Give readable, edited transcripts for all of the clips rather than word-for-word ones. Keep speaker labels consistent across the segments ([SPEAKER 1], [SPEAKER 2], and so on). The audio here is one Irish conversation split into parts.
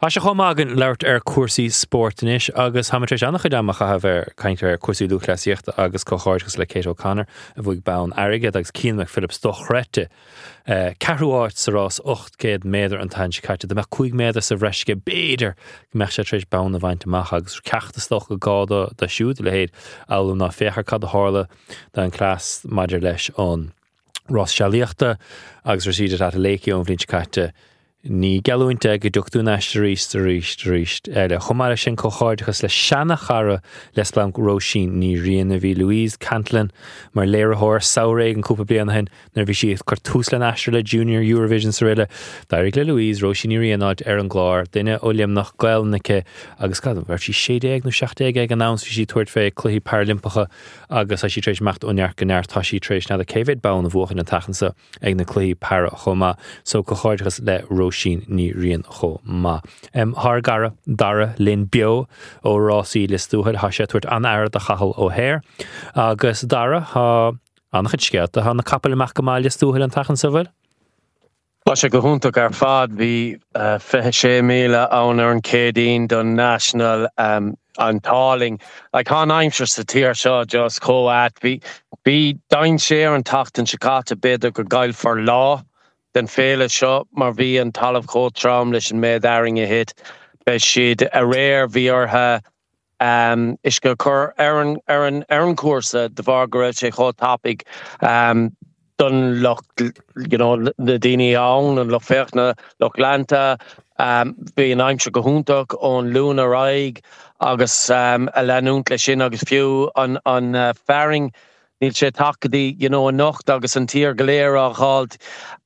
[SPEAKER 1] Has chum agan leirt cuasaí sport inis agus hamatrééis annach chuideach a bheith caiintear cuasaí dúchlasíocht agus cóáirgus le Kate O'Connor a bhuaig ban aige agus Cian Phillips dochrete. Carúáit sa rás 800 méadar an tain caite, de me 5 méadar sa bhreisce béidir meach sé trééis ban a bhaint amach agus ceachtastoch go gáda de siúd le héad áú ná féchar cad a hála da an clás maidir leis an Ross Sealaíochta agus rasidir at a léici ón bhlín caite ní galúinte go dúchtú neiste ríist le chumara sin cóáirchas le seanna chara les blanc Roisin ní riana bhí Louise Cantlin mar léirethir saoréig an cúpa bliana hen nar bhí siad cartús le neiste le Junior Eurovision sa riile dairigh le Louise Roisin ní rianaid ar an gláir duine óliam nach gailnacha agus cadm bhar si 60 nó 70 ag an nás bhí si tuairt fé cluí Paralympicha agus a si trééis mecht óneart go neart tá si trééis na a céhéad ban a bhuachan an tachansa ag na cluí para chuma so cóáirchas le Roisin ní rion cho má. Thar gara dara linn bio ó Rásí listúthaid ha sé tuairt an air de chahall ó Hair agus dara ha annachid scealta ha na capal amach go máil listúthaid an tachan sa bhfuil?
[SPEAKER 2] Tá sé go húntaach ar fad bhí 26,000 ann ar an cédaoin don national antáling. Like há aimsir sa tír seo just cóat bhí dain sé ar an tachtan sicáta beidir go gail for lá den féle seo mar bhí an talamh chótrám leis an méid airing a hit be siad a réir bhí ortha is go chur ar an cuasa de bhar go raibh sé chó tapig dun loch na daoine ann an loch fechna loch lanta bhí an aimsir go húntaach ón lúna raig agus a leanúnt le sin agus fiú an faring níl sé tacadí an nocht agus an tír goléir a cháilt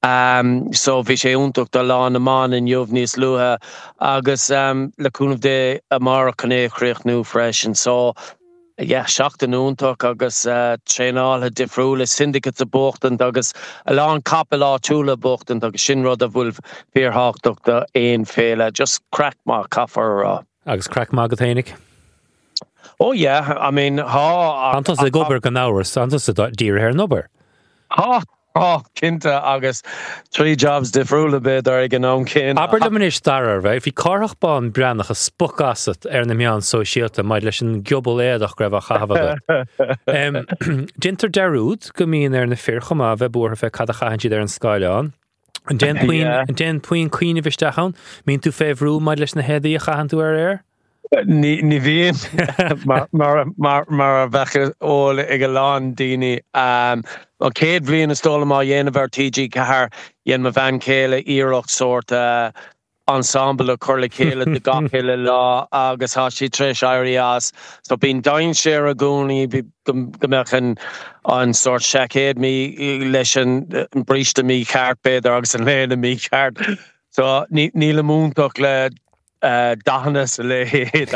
[SPEAKER 2] so bhí sé úntaach do lán amán in jobh níos luatha agus leúnmh dé a mar chuné chríoch nú freisin so seachtain úntaach agus tréálathe difriúla syndicate a bochtant agus a lán capel á túla bochtant agus sin rud a bhfuil fíorthachtaach do éon féile just crack má caafar rá.
[SPEAKER 1] Agus crack má go théinic?
[SPEAKER 2] Oh yeah, I mean,
[SPEAKER 1] Antas a gobar gan áras, antas a dír ar nobar.
[SPEAKER 2] Cinnte agus 3 jobs difriúla bit ar an ón cin.
[SPEAKER 1] Aber le manis darar, bheith, hí carach bán breannach a spuc asat ar na meán sóisialta maid leis an giobal éadach greibh a chahabad. Dintar derúd go míon ar na fircham a bheith búr a bheith cad a chahantíad ar an Skyleán. An den puoin cuioine bhistechan, mín tú féhrú maid leis na headaí a chahanú ar air?
[SPEAKER 2] Ní bhíon mar a bhecha óla ag a lán daoine an céad bhbliain is dóla má dhéanamh ar TG cethar dhéanamh bhean céile íireacht sort ensemble a chur le céile de gachéile lá agus há si tréis airí as so bín dain séar a gúnaí gomechan an sort secéad mí leis an bríste mí ceart beidir agus an léana mí ceart so ní le múntaach le dahannas le héad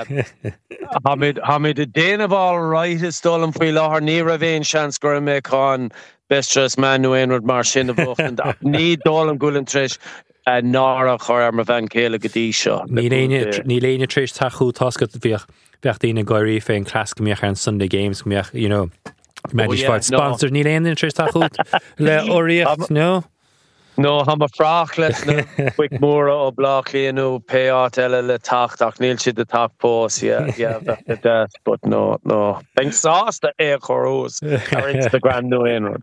[SPEAKER 2] Hamid a déanamh right is stolam faoi láthair ní ra bhéon seans gur mé chun bestras man nó éonrad mar sin a bhuachtan ní dólam gúlan tris nára chur ar mar bhean céile go dtí seo.
[SPEAKER 1] Ní léine tris taú tascat bheoh daoine gaiirí féin clas gombeach ar an Sunday Games gombeach, Medisport sponsor ní léine tris taú le óíocht, no?
[SPEAKER 2] No, ha ma frach leis na quick móra ó blachlíonú péát eile le tacht ach níl siad a tacht pós, but no. Beng sásta chorús ar Instagram nó éonrad.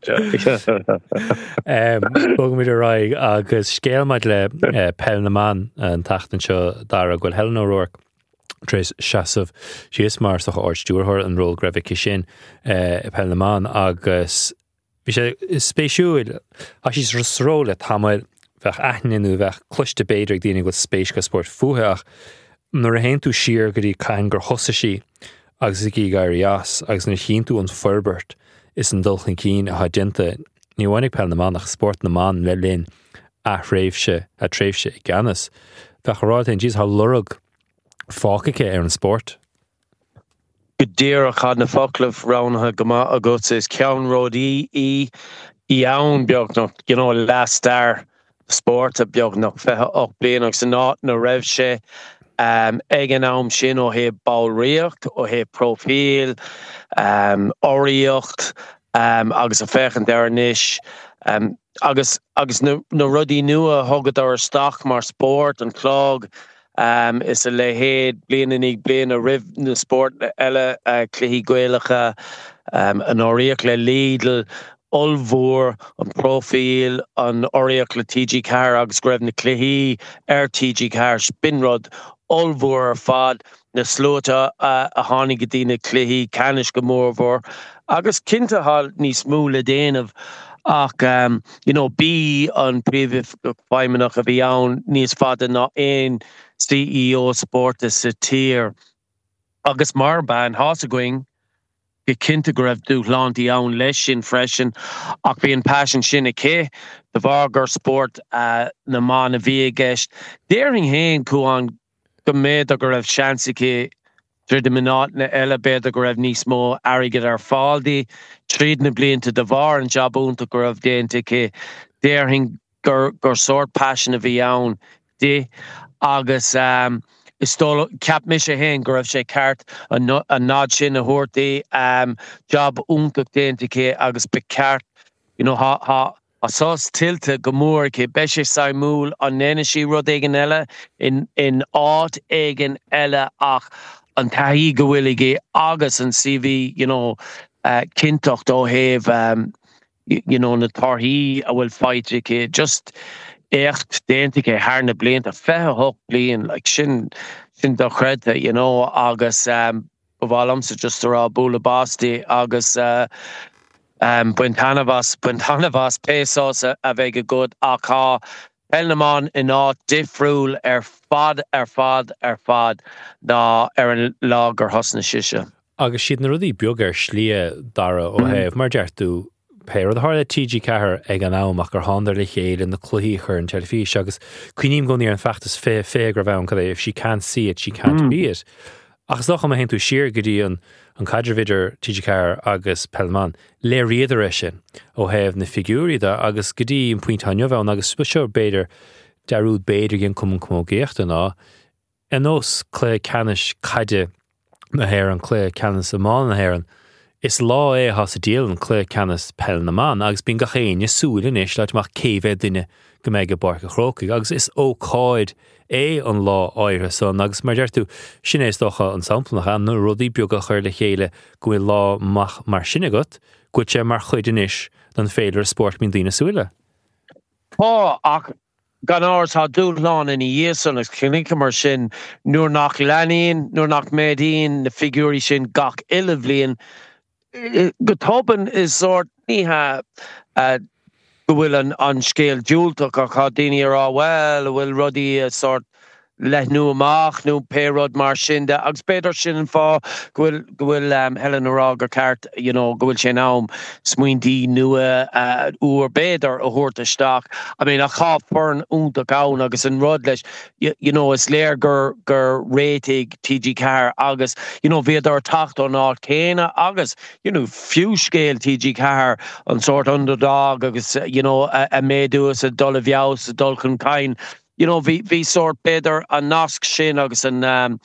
[SPEAKER 1] Bugam idir raig agus scéalmaid le Pel na Man an tachtan seo dara ghfuil Helen O'Rourke tréis seasamh síos mar sa ort stúrthir an ról greibh sin Pel na Man agus bhí sé spéisiúil a sí rasróla táid bheith aithninú bheith cluiste béidir daoine go spéis go sport futheach nuair a héon tú siar go dtí caiin gur thosa sí agus i gaiir as agus na chin tú an Ferbert is an dulchan cín a dinta ní bhainnig Pel na Man ach sport na Man le linn a tréimhse i gceannas bheith rátain díos há lurug fácacha ar an sport.
[SPEAKER 2] Godear a chad na foclah ránathe goma agus is ceann ród í ann beag nach last star sport a beag nach fethe 8 bliain agus san ná na raibh sé ag an am sin ó hé ballríocht ó hé profíl oríocht agus a fechan ar níis agus na rudí nua thugad ar stach mar sport an clog is a lehéad bliananig blian a rih na sport eile cluichí gaeilgeacha an áireach le Lidl olmhór an profil an áireach le TG Car agus go raibh na cluichí TG Car spinrod olmhór ar fad na slóta a tháinig go dtí na cluichí canis go mórmhór agus cinnte hall níos mó le déanamh ach bí an príomh feimimeach a bhí ann níos fada ná aon CEO sporta sa tír agus mar ban hásagoing go cinnte go raibh dúchlantaí ann leis sin freisin ach bhí an passion sin cé de bhargur sport na man a bhí gceist déiring héin chuan go méad a go raibh seansaice tríd na minát na eile beidir go raibh níos mó airgid ar fáildaí tríd na blianta de bhar an jobúnta go raibh déantacha déiring gur sort passion a bhí ann dé agus is tóla ceap mis a héin go raibh sé ceart a nád sin a thuirtaí job úntach déantacha agus be ceart Asás tilte go mór ché beise saimúil an néanaí rud éigen eile in áit éigen eile ach an taí go bhfuilige agus an CV cintocht ó héamh na tarthaí a bhfuil fáilte just echt déantacha thar na blianta 28 blian like sin do chreidte agus bhálams just ará búla bástaí agus Buintanavas pesos a bheith go good ach Pelnaman in áit difriúil ar fad ná ar an lág ar thosna siise.
[SPEAKER 1] Agus siad na rudí beag ar slí dara ó héamh mar deartú péir a tharla TG Car ag an ámach gur hándar le chéile na cluichí chur an telefís agus cuiníim go níor an feachtas fé gur bheann cad if she can't see it, she can't be it. Agus nach am hen tú siar go dtí an cadrevidir TG Car agus Pelman le riadar sin ó héamh na figúrída agus go dtí an puint hainmh agus spuiseoir beidir dearúd beidir gin cum géachta ná an os clé canis caide na héir an clé canis amán na héirean is lá has a díal an clé canis Pelnaman agus bín gachéin súil in is leit mar céheh duine go méid go barca chrócaigh agus is ócáid an lá áire son agus mar deirtú sin éistócha an samplach an nó rudí beag a chuir le chéile go bhfuil lá mar sinna got go sé mar chuid in is don féidir sport mín daoine súile.
[SPEAKER 2] Ach gan áras tá dúlán in dhéasan agus clinnic mar sin nuair nach leanaíon nuair nach méadaíon na figúrí sin gach ile bblion go toban is sort níthe go bhfuil an scéal dúltach a cha daoine ará well bhfuil rudaí sort leth nu amach nu pérod mar sin de agus beidir sin an fá go bhfuil Helen ará gur ceart go bhfuil sin am smuointí nua uair beidir a thuirtaisteach I mean a chá fern úntaach ann agus an rud leis is léir gur réiteigh TG Car agus bhíad ar tacht ó ná céine agus fiú scéal TG Car an sort underdog agus a méadúas a dul a bheabhas a dul chun cain hí sort beidir an nasc sin agus an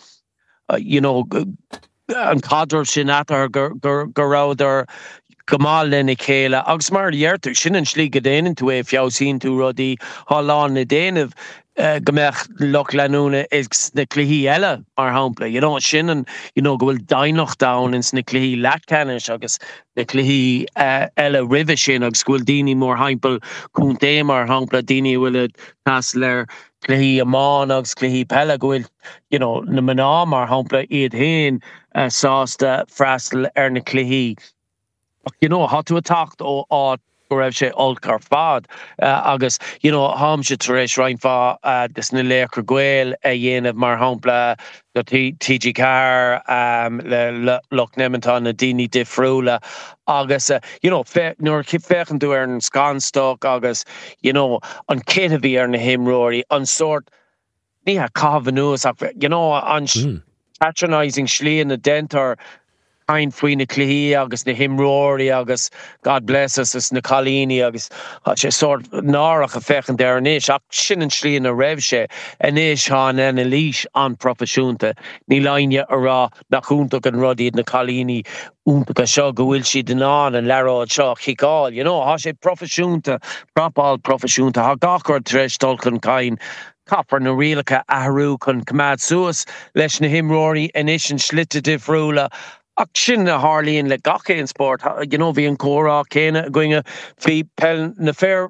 [SPEAKER 2] cadr sin atar gur ráidir gomáil lena chéile agus mar dheartú sin an slí go déanaan tú fiabhsín tú rudaí háláin na déanamh gombeach loch leanúna is na cluichí eile mar hampla sin an go bhfuil dainoch down ins na cluichí leatcanis agus na cluichí eile ribh sin agus bhfuil daoine mór haimpel chun té mar hampla daoine bhfuil tas leir cluichí amán agus cluichí peile go bhfuil na maná mar hampla iad hain sásta freastal ar na cluichí há tú a tacht ó áit go raibh sé olcar fad agus háimse tar éis reinfá dus na léachar gael a dhéanamh mar hampla go TG Car le Loch Nementán na daoine difriúla agus nuair fechan tú ar an scanstock agus an céad a bhí ar na himróirí an sort níthe cabhanúas an patronising slí na dentar ein faoin na cluichí agus na himróirí agus God bless us is na Colíní agus sé sort nárach a fechan ar an éis ach sin an slí na raibh sé an éis há an líis an profisiúnta ní leine ará nach úntaach an rudaí na Colíní úntaach seo go bhfuil siad den an leráid seo chiáil há sé profisiúnta propáil profisiúnta há gachar treis dul chun cain Copper na rialcha ahrú chun cumad suas leis na himróí inis an slitte difriúla ach sin na Harlíonn le gacha in sport. You know, bhí an córá céine going bhí pel na fair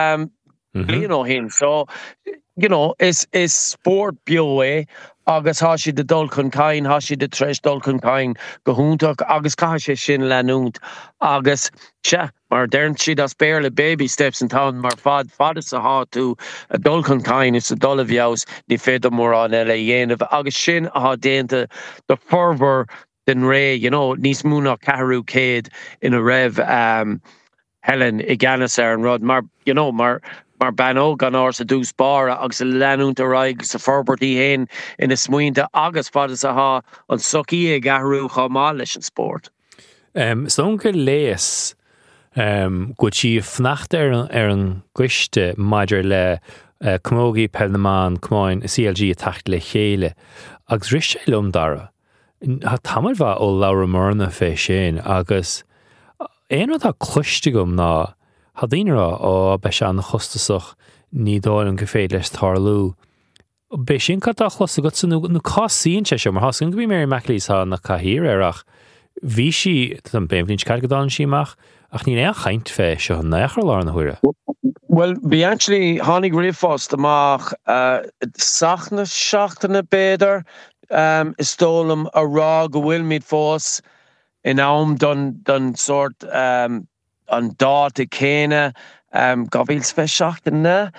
[SPEAKER 2] hin. So, you know, is sport bio agus há si de dul chun cain, há si de treis dul chun cain go húntaach agus cai sé sin leanúnt agus mar dern siad as béle baby steps in town mar fad is a há tú a dul chun cain is a dul a bheos ní féidir mór an eile dhéanamh agus sin a há déanta de fervor den ré, you know, níos múna ceathrú céad in a raibh Helen I gceannas an rud mar, you know, mar ban gan ár sa dús bara agus a leanúnta raig sa forbertí héin ina smuointe agus fad is a há an socí I gceathrú chamá leis an sport.
[SPEAKER 1] Son go léas go tí fnacht ar an gcuiste maidir le cmógaí Pelnaman cmáin CLG a tacht le chéile agus ris sé lom dara. Tá tamil bha ó Laura Murna fé sin agus éon tá cluiste gom ná Tá daoine ó be se an chostasach ní dáil an go féad leis tarlú. Bé sin catá chlosta go nó cáíonn se mar hascin go bhí mé Maclísá na caihír arach. Bhí si an béimlín car go dáin síach ach ní é chaint fé seo an nechar lá na huire.
[SPEAKER 2] Well, bhí actually tháinig riomhfos amach sachna seachtainna béidir is tólam a rá go bhfuil míad fós in am don sort an dát I céine go bhfuil fé seachtainna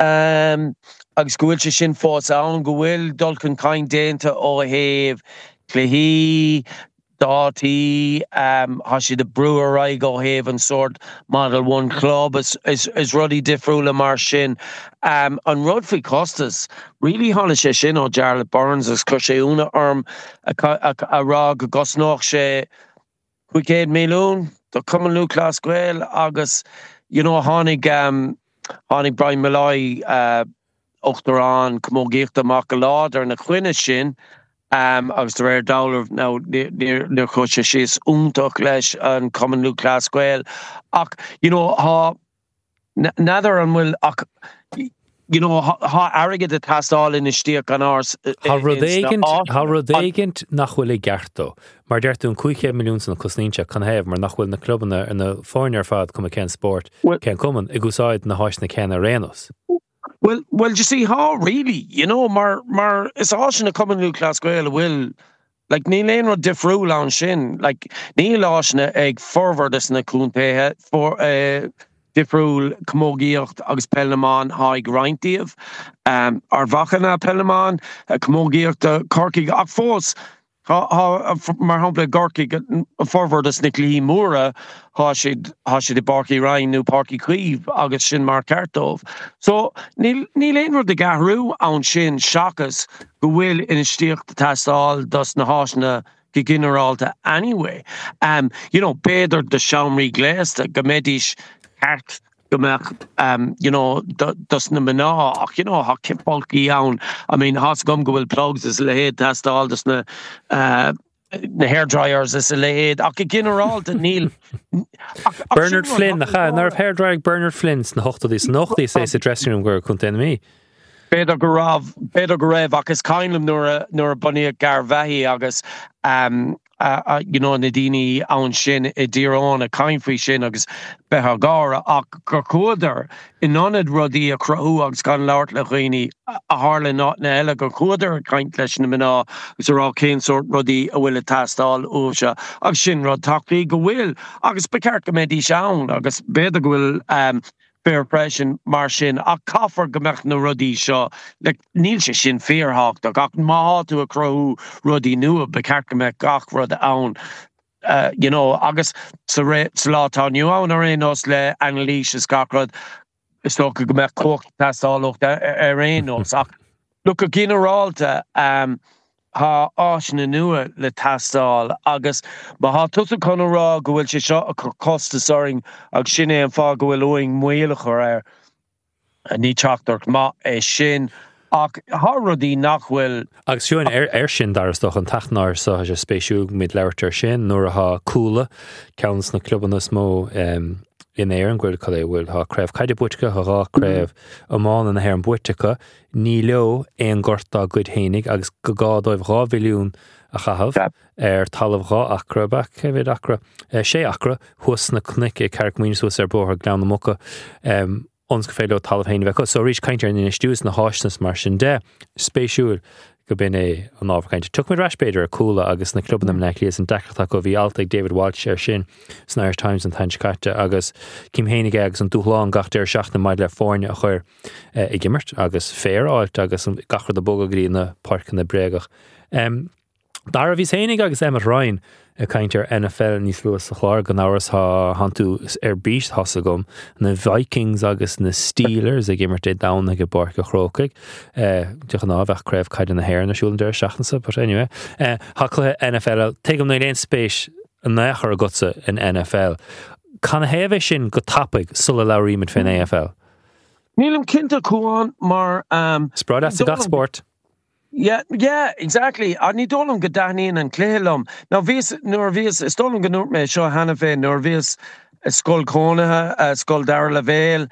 [SPEAKER 2] agus go bhfuil sé sin fós ann go bhfuil dul chun cain déanta ó a thaobh cluichí dátí há si de brewer raig ó thaobh an sort Model 1 club is rudí difriúla mar sin an rud faoi costas really hála sé sin ó Jarlath Burns agus chuir sé úna orm a rá go gosnách sé 500 milliún do Cumann Lúthchleas Gael agus you know hánig Brian Malloy Ochtarán cmógíocht amach go láidir na chuine sin agus de réir dálamh ná níor chuir sé síos úntach leis an Cumann Lúthchleas Gael ach you know há nadidir an bhfuil ach you know há airgid a tastáil in istíoch an áras
[SPEAKER 1] Tá rud éigent nach bhfuil I gceartó mar deirtú an 500 milliún na cosníse can héamh mar nach bhfuil na clubanna ar na fáinnear fad cum cén sport cén cumann I gúsáid na háis na céna réanos.
[SPEAKER 2] Well, you see how really, you know, mar is ásin na Cumann Lúthchleas Gael will like ní léon rud difriúil an sin, like ní láisina ag forward is na cúntaithe for difriúil cmógaíocht agus Pelnaman haig rointíomh ar bhachanna Pelnaman cmógaíocht Corcaigh ach fós mar hampla Gorcaigh forward is na Cluichí Móra há siad I Barcaigh Ryan nó Páircí Cuíomh agus sin mar Cartómh. So ní léon rud a gceathrú ann sin seachas go bhfuil ina stíocht tastáil dos na háisina go ginearálta anyway. You know, béidir de seomraí gléasta go méidís ceart you know, dus na maná ach you know ha kipolki ann. I mean has gum go bhfuil plugs is le héad tastáil dus na hairdryers is a lehéad ach I ginearálta níl
[SPEAKER 1] Bernard Flynn nar hairdryer Bernard Flynns na hochtadís nochtí sé sa dressing room gur chun mí.
[SPEAKER 2] Beidir go raibh agus cainlim nuair a bunaíodh gar bheithí agus you know na daoine ann sin I dtíorán a cain faoi sin agus betha gára ach gur cuadar in anad rudaí a cruthú agus gan labhart le dhaoine a tharla ná na eile gur cuadar caint leis na mná agus ará cén sort rudaí a bhfuil a tastáil uaise agus sin rud taclaí go bhfuil agus be ceart go méidí seán agus beidir go bhfuil fair impression mar sin a caffar gomach na rudí seo le níl sé sin fearhacht ach má tú a crothú rudí nua be ceart gomach gach rud ann you know agus sa látá nniu ann ar éonos le Annalise is gachrod is tó go gomach cocht tastáileacht ar éonos ach lu go ginearálta há áisina nua le tastáil agus má há tusa chun rá go bhfuil sé seo a costa soring agus sin é an fá go bhfuil uing muoilechar ar a ní teachtarach má é sin ach há rudí nach bhfuil
[SPEAKER 1] agus siúin ar sin darasdach an taithnáir sa sé spéisiú mid leirtar sin nuair a há coolla ceannas na clubanna smó in éir an ghfuil cad é bhfuil ha creibh caiide buitecha rá creibh amán an hair an buitecha ní leo éon gortá good hénig agus go gádóibh 2 mhilliún a chahabh talamh 2 acra bach cefid acra 6 acra thuas na cnic Carrick Muoins thuas bóthar gleann na mucha ons go féile talamh héine bheith so rís caiintear in istús na háisnas mar sin de spéisiúil go bin an ábhacainte. Tuach mé raspéidir a coolla agus na cluban am neclíos an dechrata go bhí altaigh David Walsh ar sin san Irish Times an taintecaite agus cím hénig agus an dúchláán gachtair seach na maid le fórne a chuir i gimmert agus fér áilt agus gachar de boga grí na parcan na bregach. Dar a bhís hénig agus Emmet Ryan a caiintear NFL níos luas a chláir gan áras hantu bíist hosa gom na Vikings agus na Steelers a gimmert é dána go bar go chrócaig tuach an ábheith creibh caiid na hair na siúlan deir seachansa but anyway haclathe NFL teigem na léon spéis an nechar a gutsa in NFL can a héh sin go tapig sulla leiríid fin AFL
[SPEAKER 2] Nílim cinnte cuaán mar
[SPEAKER 1] Spráid as a gach sport
[SPEAKER 2] Yeah, exactly. A ní dólam go daithníon an cléilm. Now, nuair bhíos, is dólam go núir mé seo hena fé, nuair bhíos scoil cónathe, scoil dara le bhéil,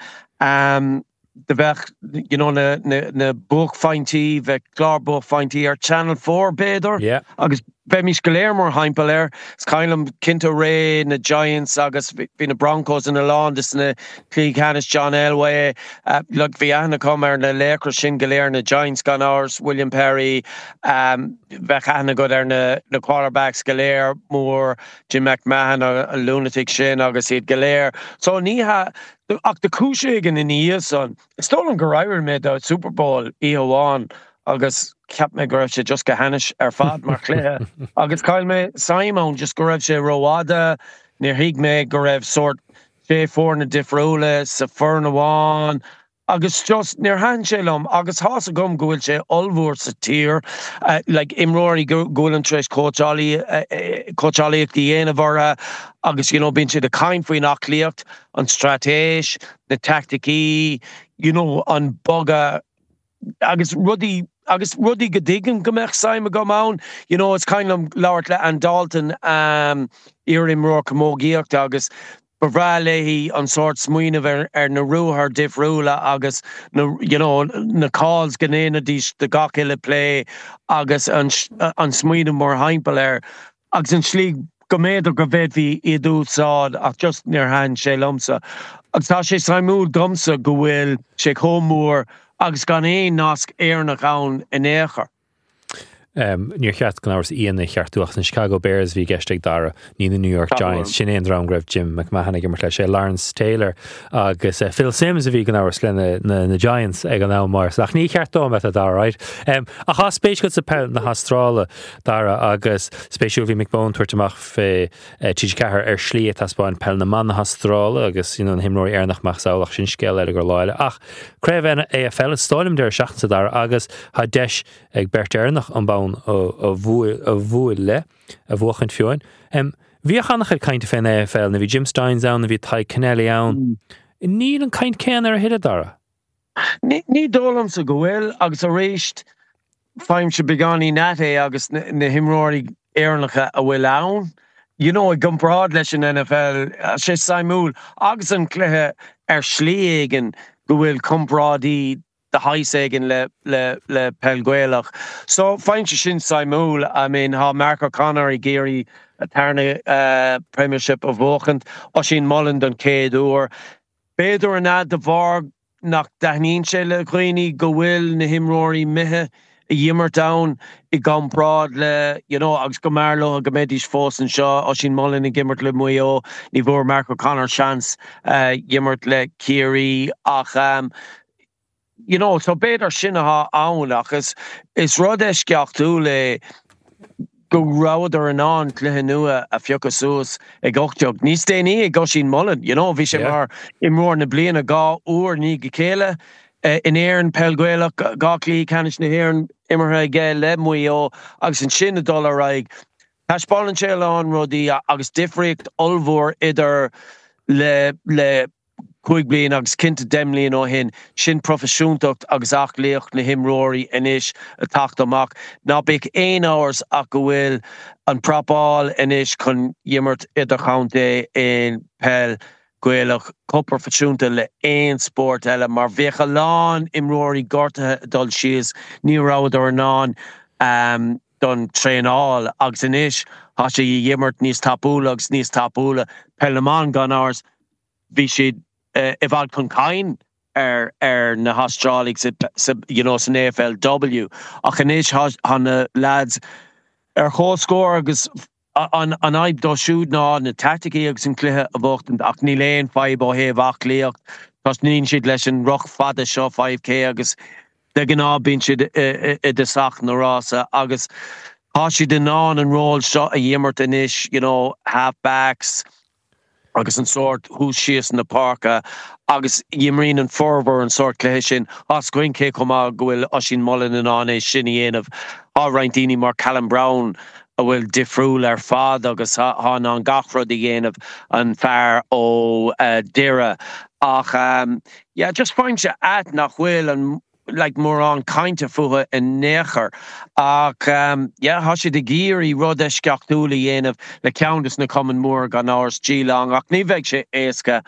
[SPEAKER 2] de bheith, you know, na buch faintí, bheith clár buch faintí ar Channel 4 béidir.
[SPEAKER 1] Yeah.
[SPEAKER 2] Agus be mis goléir mór haimpel Skylam Kinto Ray, na Giants, agus bhí na Broncos in the lawn, dus na Clí Canis John Elway, like bhí ana com na lécra sin goléir na Giants gan áras, William Perry, bheith ana go na quarterbacks goléir mór Jim McMahon a lunatic sin agus iad goléir. So níha ach de cúisigh in níos son. Stolan go raibhir mé do Super Bowl íháin agus ceap me go raibh sé just go hanis ar fad mar chluthe. Agus cail me Simon just go raibh sé roáda, níor hiag me go raibh sort sé fór na difriúla sa fearn amháin. Agus just níor han sé lom, agus hása gom gohfuil sé olmhór sa tír, like imróirí gohfuil an treis cóteálaíocht dhéanamh agus, you know, bíonn siad a caim faoin aclaíocht, an stratéis, na tacticí, you know, an boga, agus rudí go dtigan go mbeadh Simon go mán, you know, it's kind of labhairt le an Dalton imróir comógaíocht agus bhreá léhí an sort smuoineh ar na rúthar difriúla agus you know, na calls gnéana dís de gach ile play agus an smuoine mór haimpel agus an slí go méidir go bheith bhí iad úsáid ach just níor han sé lomsa. Agus tá sé saimúil domsa go bhfuil sé chomór agus gan éon nasc éarnach ann in éair.
[SPEAKER 1] Níor cheart gan áras íana cheartúach na Chicago Bears bhí geisteigh dara ní na New York Giants sin éon rám greibh Jim McMahon ag mar lei sé Lawrence Taylor agus Phil Simms a bhí gan áras le na Giants ag an ámars ach ní cheartó me a dara right a há spéis go sa pe na Hastrála dara agus spéisiú bhí McBone tuairteach fé tíide cethir ar slí taspáin pe na man na Hastrála agus an himróí airnach meachsáach sin scéil le gur láile ach creibh AFL stáilim deir seachtain sa dara agus há deis ag bert airnach an bán a bhuail le a bhuachan fiúin. Bhí a chanach cainte féin AFL na bhí Jim Steins ann na bhí Ty Kennelly ann. Níl an caint céan ar a hiad dara?
[SPEAKER 2] Ní dólam sa go bhfuil agus a réist feim se beganí nat agus na himróirí éarnacha a bhfuil ann. You know, ag gomrád leis an NFL sé saimúil agus an cluthe ar slí éigean go bhfuil comprádí the high segin le Pelguelach. So find you sin Simul, I mean how Mark O'Connor Gary Tarna Premiership of Vauchant, Oshin Mullen and Kédur. Beidir an ad de Varg nach Dahnin Shelle Greeny go will na himrory mehe a yimmer down I gone broad le you know agus go marlo a gomedish fós and shaw Oshin Mullen and Gimmert le Muyo ni vor Mark O'Connor chance Gimmert le Kiri ach you know, so better sinna awnach is rodesh geachtu le go rouder an on cluthe nua a fiocasús ag ochtiog. Ní sténí ag Oshin Mullen, you know, bhí sé mar imrór na bliana gá úr ní go céile in éan Pelguelach gachlí canis na héan immerthe ge le muo agus an sin a dollar raig. Tá spálan sé an rodí agus difricht olmhór idir le Cuig blian agus cinnte demlíon ó hin sin profisiúntacht agus ach léocht na himróirí inis a tacht amach ná big 1 hours ach go bhfuil an propáil inis chun yimmert idir chaunta in Pel Gaelach copper fatúnta le ein sport eile mar bhecha lán imróí gorta dul sios ní rád ar ná don tréáil agus inis há sé dhéimmart níos tapúla Pelleman gan áras bhí siad I bhd chun cain na Australig san AFLW ach inis hána lads chóscór agus an aib do siúd ná na tacticí agus an cluthe a bhachtan ach ní léon 5 ó héh ach léocht tás níon siad leis an roch fada seo 5K agus de gná bín siad I de sach na rása agus há siad den ná an ról seo a dhéimmart inis halfbacks agus an sort hús sios na parka agus dhéimrín an forward an sort léis sin as goin cé comá gohfuil Oisín Mullen an an é sin dhéanamh á reintíní mar Callum Brown a bhfuil difriúil ar fad agus há an gachrod I dhéanamh an fearr ó Dira ach just fáin se at nach bhfuil an like mór an cainte fuha in néchar ach há si de géirí rud ceachtúla dhéanamh le ceantas na cumann mór gan áras Geelong ach ní bheidh sé éasca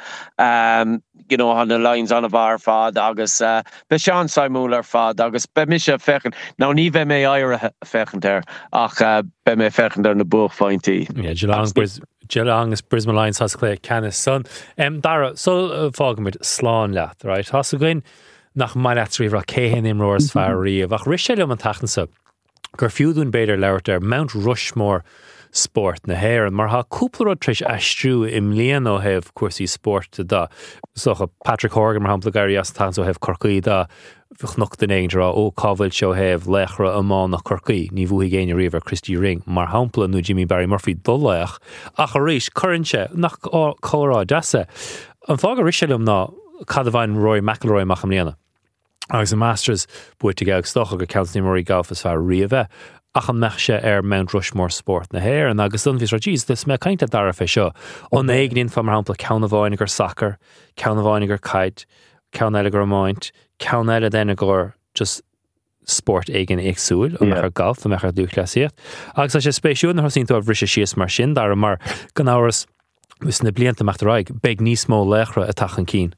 [SPEAKER 2] hanna lines an a bhar fad agus be sean Simúil ar fad agus be mi se fechan ná ní bheith mé éirithe fechant ach be mé fechant ar na buch fáintí.
[SPEAKER 1] Geelong is Brisbane Lions has clé canis son. Dara, so fágamid slán leat, right? Has a goin nach mailetrí ra céhan imróras fearíomh ach ris sé le an tachansa gur fiúdún beidir leirt Mount Rushmore sport na héir mar ha cúpla tris astrú im líon ó heh cuasaí sport da socha Patrick Horgan mar hampla gairí as tan ó heh Corcaí da fich den éidir ó cábhail seo heh lechra amán nach Corcaí ní bhuaí géine riomh Christy Ring mar hampla nó Jimmy Barry Murphy dulleach ach a ríis chuintse nach chórá deasa an fága ris sé ná cadhhain Roy McIlroy macham líana agus an Masters buite geag stocha go ceantaí morí gáfas fear riamh ach an meise Mount Rushmore sport na héir an agus an bhís rajís dus me cainte dar fé seo an éagnín fan mar hampla ceanna gur soccer ceanna gur kite ceanna gur máint ceanna déna gur just sport éigen éagsúil an mechar golf a mechar dúchlasíocht agus sé spéisiún na hosín tú a bhrise síos mar sin dar mar gan áras vis na blianta meachtarráig beag níos mó lechra a tachan cín.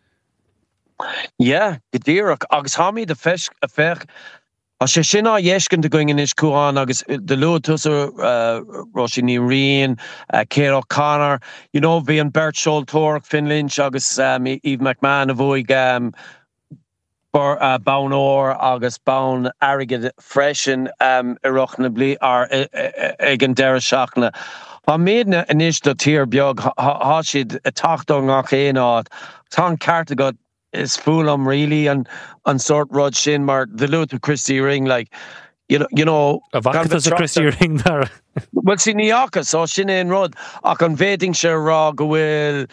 [SPEAKER 2] Gedéireach agus háí de fech a fech a sé sin á dhéiscin de going is cuaán agus de lu tusa Roisin Rian, Céad O'Connor, bhí an Bert Sholtork, Finn Lynch agus Eve McMahon a bhuaig Bán Ór agus Bán Airgid freisin ireach na bli ar ag an deire seachna. Tá méadna inis do tír beag há siad a tachtó ngach éád tá carta go is fulam really and sort rod sin mar the Luther Christy Ring like you know
[SPEAKER 1] a Christy Ring there
[SPEAKER 2] well sin niaka so sin in rod ach an veding se ra gohfuil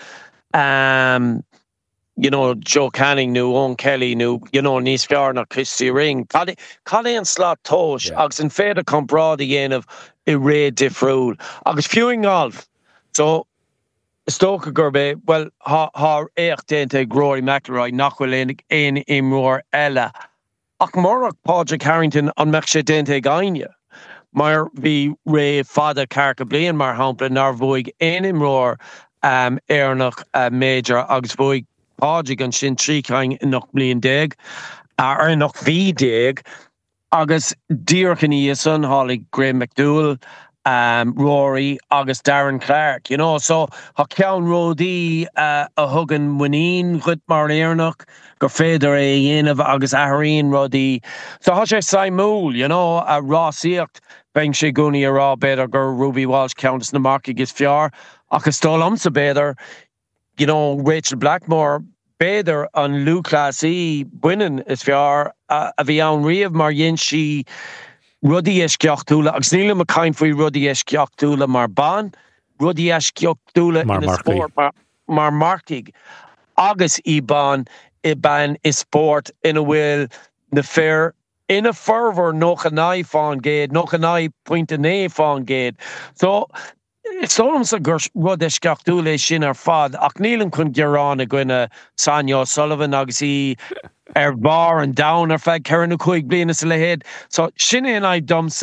[SPEAKER 2] Joe Canning nu Owen Kelly nu níos fear na Christy Ring cad an slot tosh agus an féidir comprá dhéanamh I ré difriúil agus fiúing golf so Stoke gurbe well ha écht dénta Rory McIlroy nachhfuil ein imróir eile ach marach Padraig Harrington an meach sé dénta gaine mar bhí ré fada carca blian mar hampla nar bhuaig ein imróir éarnach major agus bhuaig Padraig an sin tríchain nach blian déag ar nach bhí déag agus díorchan íosan hálaigh Graham McDowell Rory agus Darren Clark, so ha ceann rodí a thugan muín chut mar éarnach gur féidir é dhéanamh agus athraíonn rodí. So ha sé Simúil, a rásíocht ben sé gúnaí a rá beidir gur Ruby Walsh ceantas na marcaigh is fear agus tólamsa beidir, Rachel Blackmore beidir an Lúclasí buinean is fear a bhí ann riamh mar dhéon si Rudí ceachtúla agus níla a caiin faoi rudí ceachtúla mar ban, rudí ceachtúla in a sport mar marcaigh agus ban I ban is sport ina bhfuil na fear ina fervor noch a naid fáin géad, noch a naid pointe né fáin géad. So Solom sa gur rud ceachtúla sin ar fad ach nílan chun gearán a gine Sonia Sullivan agus í bar and down ar fed Karen Cuig bliana sa lehéad. So sin in I dumsa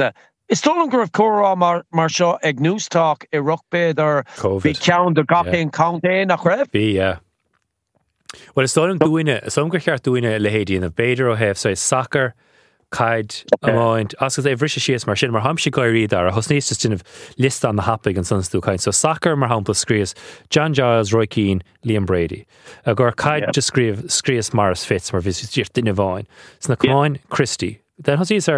[SPEAKER 2] Is stolen graf Cora mar seo ag newstalk I Rockbed or be count the gapin count nach ref?
[SPEAKER 1] Be well, it's stolen doing some go cheart doing le hédí in a beidir ó hef so soccer Caid amount as they brisha shees mar sin mar hamshi goirí dar a hosníos just in list on the happig and sons do kind so soccer mar hampla scrías John Giles, Roy Keane, Liam Brady a gur Caid just scrías Morris Fitz mar vis just in Vaughan so na Comáin Christie then hosníos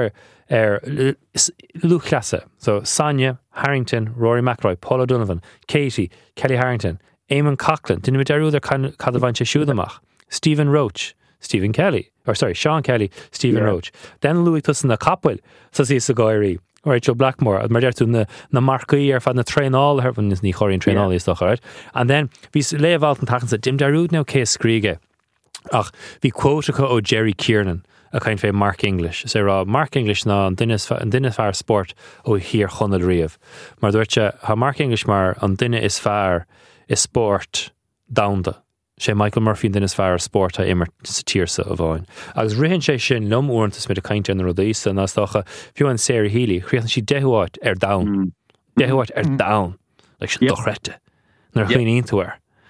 [SPEAKER 1] Luke Classe so Sonia Harrington, Rory McIlroy, Paul O'Donovan, Katie, Kelly Harrington, Eamon Coughlin didn't we do other Cadavanche Shudamach, Stephen Roach, Stephen Kelly, or sorry, Sean Kelly, Stephen Roach. Then Louis Tussin na Capwell, so see Sagoiri, or Rachel Blackmore, mar dertu na Marquee fan na train all her van is ni chorin train all is doch right. And then we lay of Alton Tacken said Jim Darude now case Skrige. Ach, vi quote o Jerry Kiernan, a kind of Mark English. So Mark English na an dinne far sport o hier chonel rief. Mar dwertje ha Mark English mar an dinne is far is sport downde. Sé Michael Murphy in is fear sport a immer tíirsa a bháin. Agus rihan sé sin lom uantas mit a cainte an rodísa nas docha fiú an Sarah Healy chrían si dehuat down. Dehuat down. Like sin dochrette. Nar chuoin tú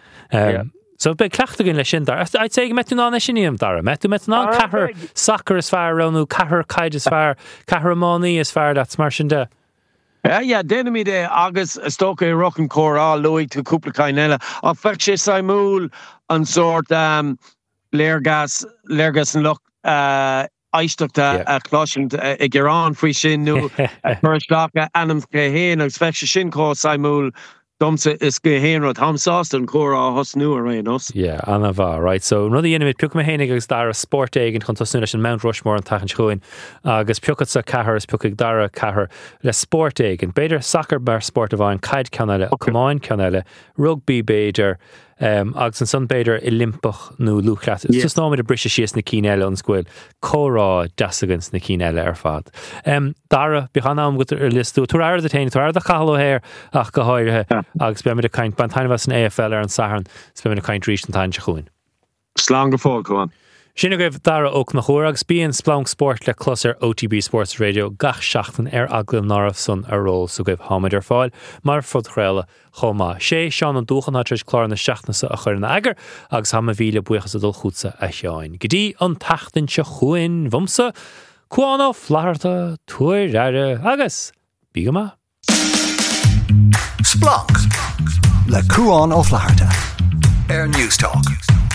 [SPEAKER 1] So be clachtagin le sin dar. I'd say metu ná sinníam dar. Metu ná cahar soccer is fear ronu, cahar caid is fear, cahar amóní is fear that's mar sin de.
[SPEAKER 2] Ja, denimi de agus stoke rocken Cora Louis to couple kainella. Of fact sé Saimul an sort Lergas and look Eistokta a closhing a Geran free shin nu first lock Anam Gehin agus fact shin ko Saimul Domse is Gehin rod Hamsaston Cora hosnu arenos.
[SPEAKER 1] Yeah, Anna va right. So another enemy pick me henig agus dar a sport egg and contasnus in Mount Rushmore and Tachan Chuin agus piukatsa kahar is piuk dara kahar le sport egg and better soccer bar sport of on Caid Canela, Comáin Canela, rugby beidir agus an sun beidir Olympic no Lucas. It's just normally the British shees na Kinella on squid. Cora dasagans na Kinella fad. Dara behanam with the list to the tain to the calo hair ach go hoire agus be me the kind bantain was an AFL and Sahan spend a kind reach and tan chuin.
[SPEAKER 2] Slanger fall go on.
[SPEAKER 1] Sinna gaibh dara ook na chóragus bíon splánk sport le closer OTB Sports Radio gach seachtain aglim náramh son a ról so gaibh hamid fáil mar fud chréile chomá. Sé seán an dúchan na tris chlár na seachnasa a chur na agar agus hama bhíle buchas a dul chútsa a seáin. Gidí an tachtain se chuin bhumsa cuána flaharta tuair aire agus bígama.
[SPEAKER 3] Splánk le cuán ó flaharta Newstalk.